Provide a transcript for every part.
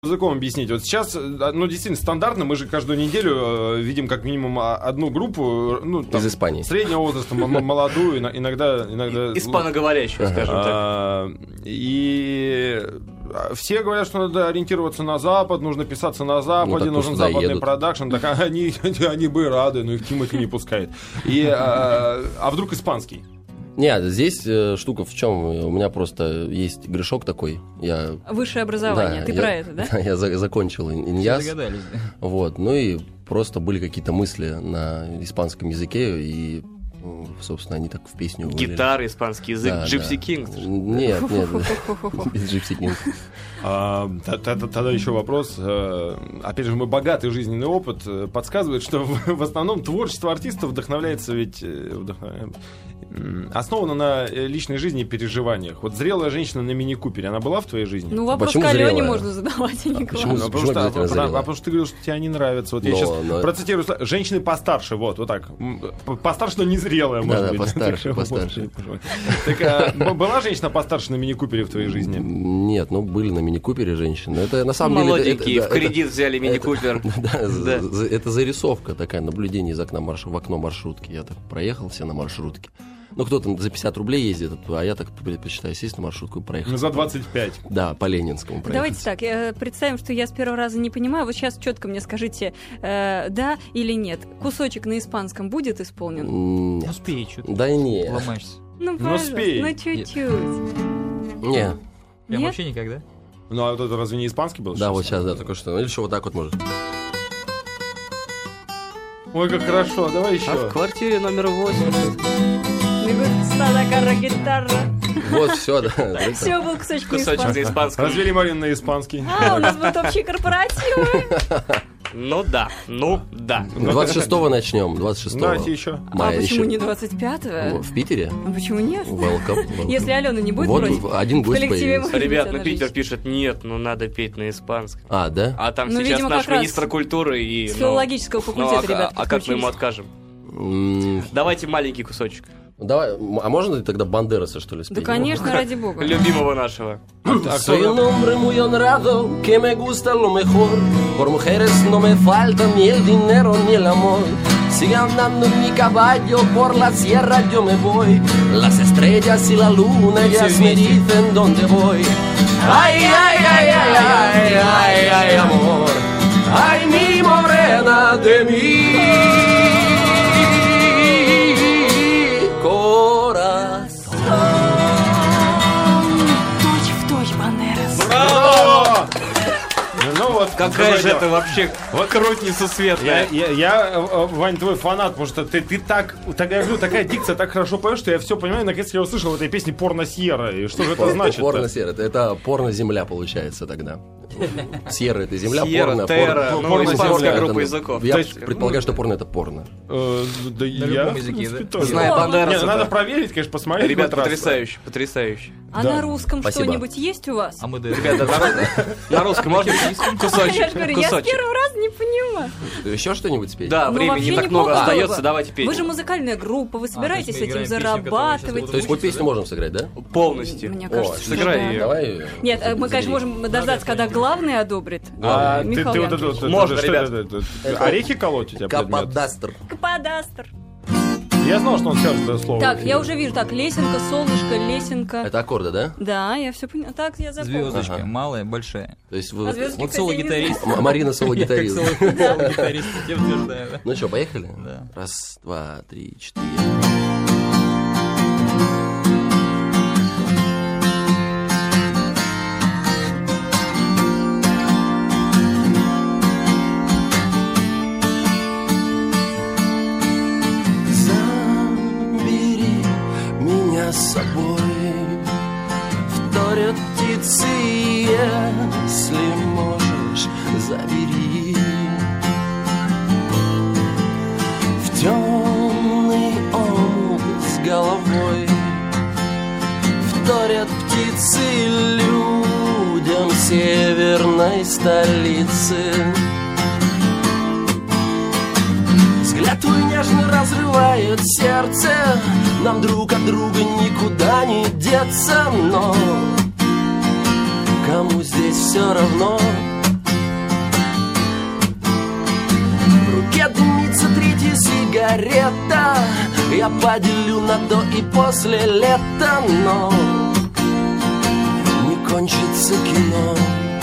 языком объяснить. Вот сейчас, ну, действительно, стандартно, мы же каждую неделю видим как минимум одну группу, ну, там, из Испании. Среднего возраста, молодую, иногда... Испаноговорящую, скажем так. И все говорят, что надо ориентироваться на Запад, нужно писаться на Западе, нужен западный продакшн. Так они бы рады, но их Тимати не пускает. А вдруг испанский? Нет, здесь штука в чем? У меня просто есть грешок такой. Высшее образование, ты про это, да? Я закончил иньяс. Догадались, да? Вот, ну и просто были какие-то мысли на испанском языке, и, собственно, они так в песню вылили. Гитара, испанский язык, да, Gypsy да. Kings. Нет, без Gypsy Kings. Тогда еще вопрос. Опять же, мой богатый жизненный опыт подсказывает, что в основном творчество артистов вдохновляется основано на личной жизни и переживаниях. Вот зрелая женщина на мини-купере, она была в твоей жизни? Ну, вопрос к Алене можно задавать, а не к вам. Потому что ты говорил, что тебе они нравятся. Вот я сейчас процитирую. Женщины постарше, вот так. Постарше, но незрелая, может быть. Постарше. Так, была женщина постарше на мини-купере в твоей жизни? Нет, были на мини-купере женщины. Это на самом деле... Молоденькие, в кредит взяли мини-купер. Да, это зарисовка такая, наблюдение из окна в окно маршрутки. Я так проехал все на маршрутке. Ну, кто-то за 50 рублей ездит, а я так предпочитаю сесть на маршрутку и проехать. За 25. Да, по Ленинскому проехать. Давайте так, представим, что я с первого раза не понимаю. Вот сейчас четко мне скажите, да или нет. Кусочек на испанском будет исполнен? Ну, спей что-то. Да нет. Ломаешься. Ну, пожалуйста, ну чуть-чуть. Нет. Прям вообще никогда? Ну, а вот это разве не испанский был? Да, вот сейчас, да, только что. Или еще вот так вот может. Ой, как хорошо, давай еще. А в квартире номер 8. Вот, все, да. Все, был кусочек на испанском. Развели Марину на испанский. У нас будут общие корпоративы. Ну да. 26-го начнем, 26-го. Давайте еще. А почему не 25-го? В Питере? А почему нет? Welcome. Если Алена не будет против, вот один гость появился. Ребят, Питер пишет, нет, надо петь на испанском. А, да? А там сейчас наш министр культуры и... С филологического факультета, ребят, а как мы ему откажем? Давайте маленький кусочек. Давай, а можно тогда Бандераса, что ли, спеть? Да, конечно, ради бога. Любимого нашего. Soy un hombre muy honrado, que me gusta lo mejor. Por mujeres no me falta ni el dinero ni el amor. Sigue andando en mi caballo, por la sierra yo me voy. Las estrellas y la luna ya me dicen dónde voy. Ay, ay, ay, ay, ay, ay, ay, amor. Ay, mi morena de mí. Какая же это вообще круть несусветная. Я, Вань, твой фанат, потому что ты так, я говорю, такая дикция, так хорошо поешь, что я все понимаю, наконец-то я услышал в этой песне порно-сьерра. И что же это значит? Порно-сьерра, это порно-земля получается тогда. Сьерра — это земля, порно. Терра, испанская группа языков. Я предполагаю, что порно — это порно. Да на любом языке, да? Зная Бандераса. Надо проверить, конечно, посмотреть. Ребята, потрясающе. А на русском что-нибудь есть у вас? А мы, ребята, на русском можно кусочек? Я же говорю, я с первого раза не понимаю. Еще что-нибудь спеть? Да, времени не так много остается, давайте петь. Вы же музыкальная группа, вы собираетесь этим зарабатывать. То есть вот песню можем сыграть, да? Полностью. Мне кажется, сыграй ее. Давай. Нет, мы, конечно, можем дождаться, когда главный одобрит. Михаил Яковлевич. Можно, ребят. Орехи колоть у тебя предмет? Каподастр. Каподастр. Я знал, что он скажет это слово. Так, я уже вижу, так, лесенка, солнышко, лесенка. Это аккорды, да? Да, я все поняла. Так, я запомнила. Звездочка, малая, большая. То есть А звездочки, Вот кстати, соло-гитарист. Марина соло-гитарист. Соло-гитарист, я утверждаю, да. Ну что, поехали? Да. 1, 2, 3, 4. С собой вторят птицы, если можешь, забери в темный омут с головой. Вторят птицы людям северной столицы. Взгляд твой нежно разрывает сердце. Нам друг от друга никуда не деться, но кому здесь все равно, Я поделю на до и после лета, но не кончится кино.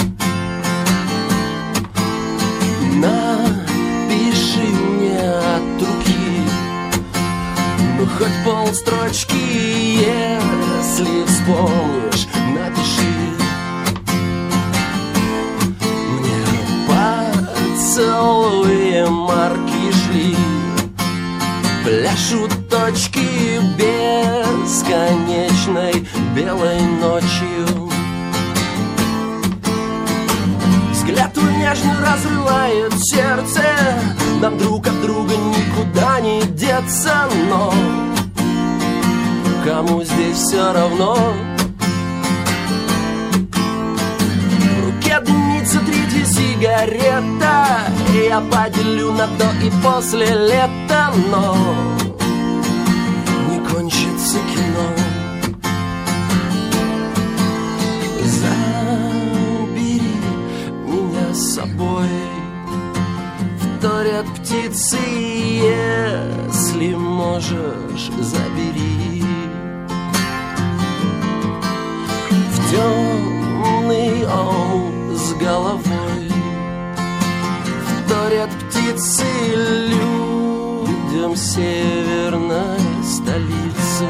Напиши мне от руки, ну хоть полстрочки, если вспомнишь, напиши. Мне поцелуи марки шли, пляшут точки бесконечной белой ночью. Взгляд твой нежно разрывает сердце, нам друг от друга никуда не деться, но кому здесь все равно? В руке дымится третья сигарета, я поделю на до и после лета, но не кончится кино. Забери меня с собой, вторят птицы, если можешь, забери. В темный омут с головой вторят птицы людям северной столицы.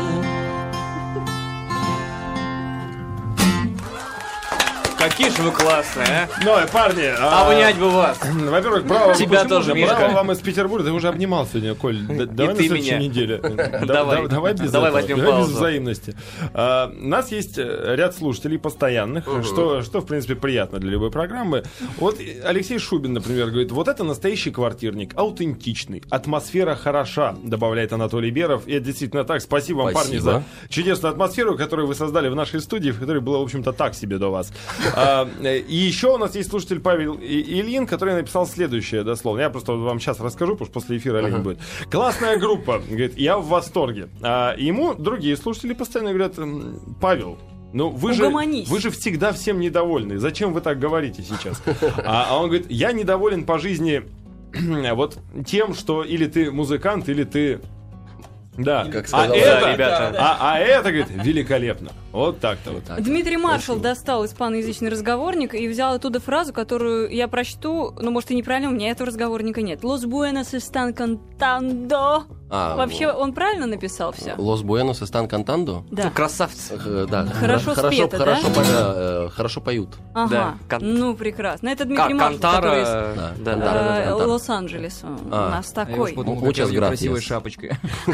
Какие же вы классные, а? Ну, парни, Обнять бы вас. во-первых, браво. Тебя тоже, Мишка. Браво вам из Петербурга. Ты уже обнимал сегодня, Коль. Давай на следующей неделе. Давай без Давай этого. возьмем Давай без паузу. взаимности. У нас есть ряд слушателей постоянных, что, в принципе, приятно для любой программы. Вот Алексей Шубин, например, говорит, вот это настоящий квартирник, аутентичный, атмосфера хороша, добавляет Анатолий Беров. И это действительно так. Спасибо вам, парни, за чудесную атмосферу, которую вы создали в нашей студии, в которой было, в общем-то, так себе до вас. И еще у нас есть слушатель Павел Ильин, который написал следующее, дословно. Я просто вам сейчас расскажу, потому что после эфира лень будет. Классная группа, говорит, я в восторге. А ему другие слушатели постоянно говорят, Павел, ну вы же всегда всем недовольны. Зачем вы так говорите сейчас? А он говорит, я недоволен по жизни вот тем, что или ты музыкант, или ты... Да, как сказал, ребята. А это, говорит, великолепно. Вот так-то вот. Дмитрий Маршал достал испаноязычный разговорник и взял оттуда фразу, которую я прочту, ну, может, и неправильно, у меня этого разговорника нет. Los buenos están cantando. Вообще, он правильно написал все? Los buenos están cantando? Да. Красавцы. Да. Хорошо спето, да? Хорошо поют. Ага, ну, прекрасно. Это Дмитрий Маршал, который из Лос-Анджелеса. У нас такой. Очень красивой шапочкой.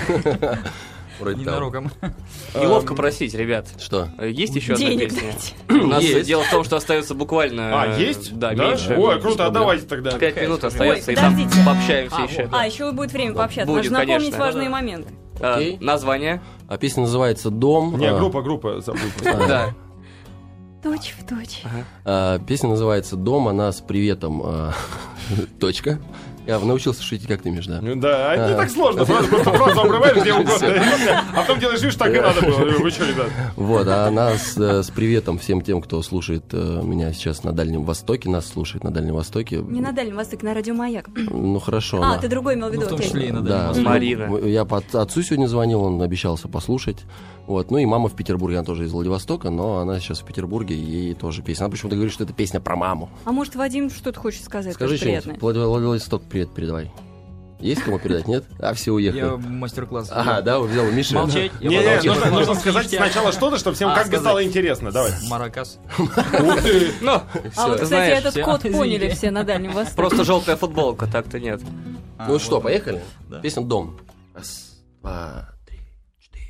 Ненароком. Неловко просить, ребят. Что? Есть еще одна Денег песня? дайте. У нас дело в том, что остается буквально... есть? Да, меньше. Ой, круто, а давайте тогда. 5 минут остается, и там подождите. пообщаемся еще. Еще будет время пообщаться. Будет, Нужно напомнить конечно. важные моменты. Название? А песня называется «Дом». Не, группа, забудь. Да. Точь в точь. Песня называется «Дом», она с приветом. Точка. Я научился шутить, как ты, Миш, да? Да, не так сложно. Просто обрываешь где угодно. А потом делаешь вид, что так и надо было. Вы что, ребят? Вот, а она с приветом всем тем, кто слушает меня сейчас на Дальнем Востоке, нас слушает на Дальнем Востоке. Не на Дальнем Востоке, на Радио Маяк. Ну, хорошо. Ты другой имел в виду. В том числе и на Да, Дальнем Востоке. Марина. Я отцу сегодня звонил, он обещался послушать. Вот. Ну и мама в Петербурге, она тоже из Владивостока, но она сейчас в Петербурге, и ей тоже песня. Она почему-то говорит, что это песня про маму. А может, Вадим что-то хочет сказать? Скажи что-нибудь. Владивосток, привет передавай. Есть кому передать, нет? А все уехали. Я мастер-класс. Ага, да, взял Миша. Молчать. Нужно сказать сначала что-то, чтобы всем как бы стало интересно. Давай. Маракас. Ну, Вот, ты кстати, знаешь, этот код поняли все на Дальнем Востоке. просто желтая футболка, так-то нет. Ну что, поехали? Да. Песня «Дом». Раз, два, три, четыре.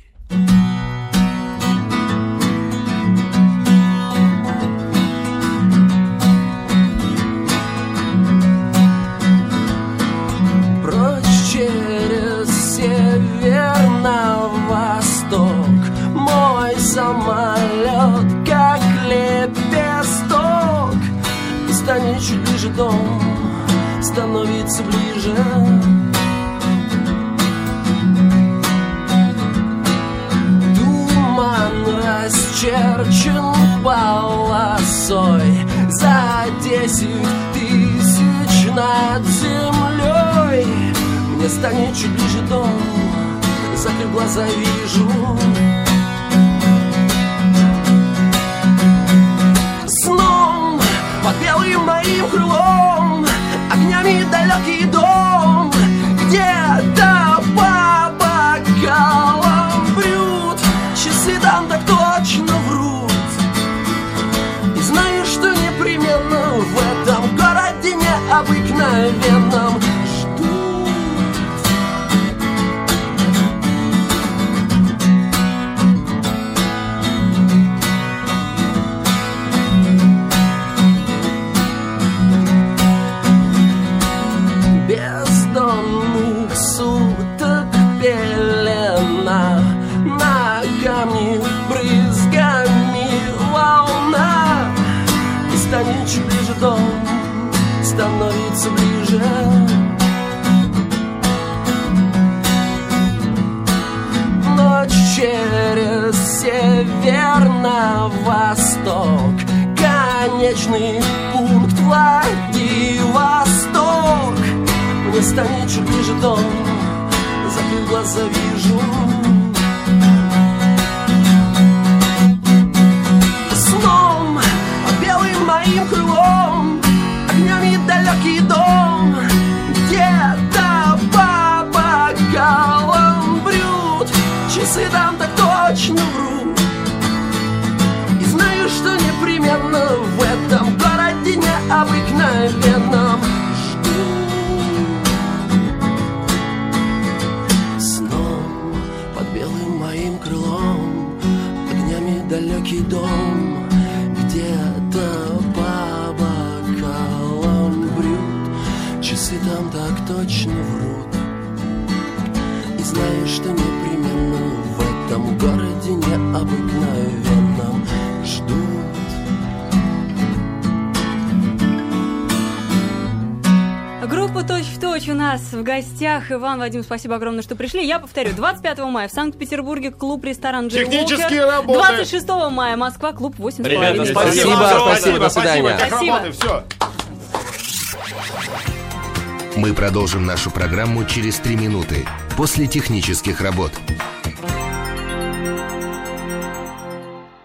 Прочь через север на восток, мой самолет как лепесток. И станет чуть ближе дом, становится ближе. Туман расчерчен полосой за 10 000 над землей. Мне станет чуть ближе дом, закрыв глаза, вижу. Сном под белым моим крылом, огнями далекий дом, где-то по бокалам брют, часы там так точно врут. И знаю, что непременно в этом городе необыкновенном чуть ближе дом, становится ближе. Ночь через север на восток, конечный пункт Владивосток. Мне станет чуть ближе дом, закрыв глаза, вижу. Моим крылом, огнями далекий дом, где-то по бокалам брют, часы там так точно врут. И знаю, что непременно в этом городе необыкновенном ждут. Сном под белым моим крылом, огнями далекий дом, где-то по бокалам брют, часы там так точно врут. И знаешь, что непременно в этом городе необыкновенном ждут. Группа «Точь в точь» у нас в гостях. Иван, Вадим, спасибо огромное, что пришли. Я повторю, 25 мая в Санкт-Петербурге клуб-ресторан «Джей Уокер». Технические работы. 26 мая Москва, клуб 8,5. Ребята, Спасибо, до свидания. Спасибо. Все. Мы продолжим нашу программу через 3 минуты после технических работ.